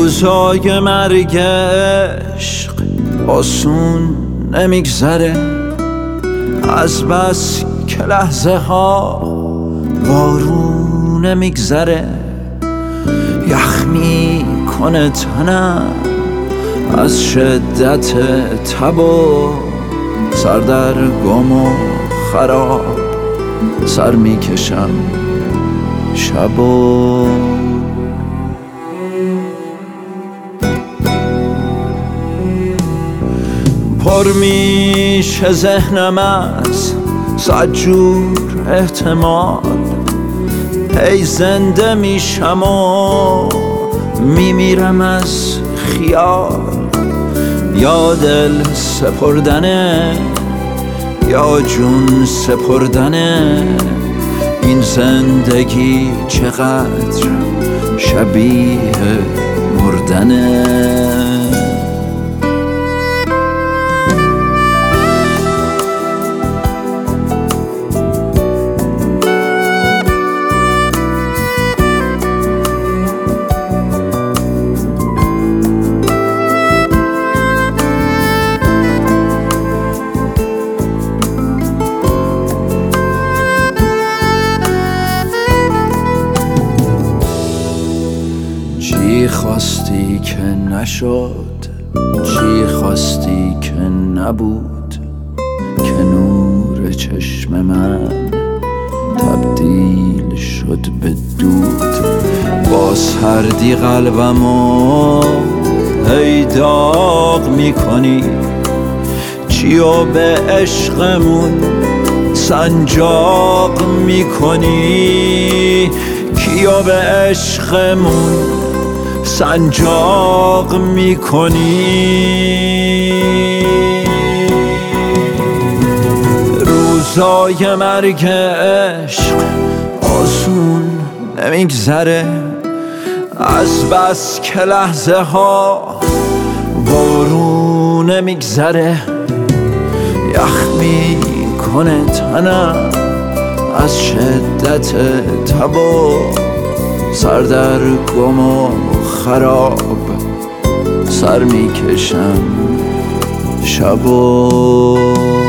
روزای مرگ عشق آسون نمیگذره، از بس که لحظه ها بارون نمیگذره. یخ میکنه تنم از شدت تب و سردرگم و خراب، سر میکشم شب و پر میشه ذهنم از صد جور احتمال. هی زنده میشم و میمیرم از خیال. یا دل سپردنه یا جون سپردنه، این زندگی چقدر شبیه مردنه. چی خواستی که نشد، چی خواستی که نبود، که نور چشم من تبدیل شد به دود. با سردی قلبمو هی داغ میکنی، چیو به عشقمون سنجاق میکنی، کیو به عشقمون سنجاق میکنی. روزای مرگ عشق آسون نمیگذره، از بس که لحظه ها بارون نمیگذره. یخ میکنه تنم از شدت تب و سردرگم و خراب، سر میکشم شب و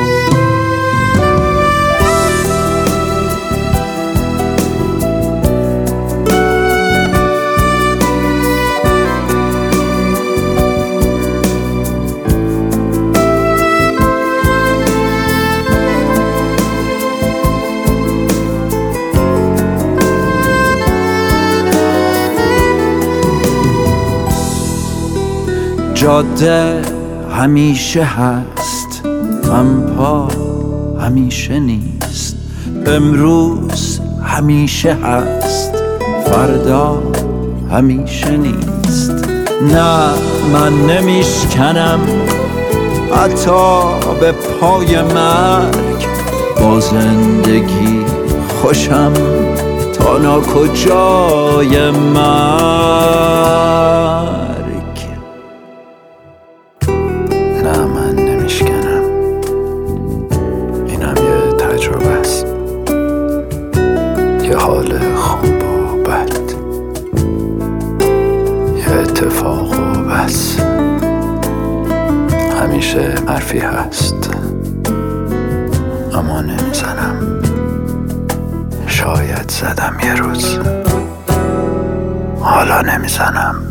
جاده همیشه هست، پا همیشه نیست. امروز همیشه هست، فردا همیشه نیست. نه من نمیشکنم حتی به پای مرگ، با زندگی خوشم تا ناکجای مرگ. نه من نمیشکنم، اینم یه تجربه است، یه حال خوب و بد، یه اتفاق و بس. همیشه حرفی هست اما نمیزنم، شاید زدم یه روز، حالا نمیزنم.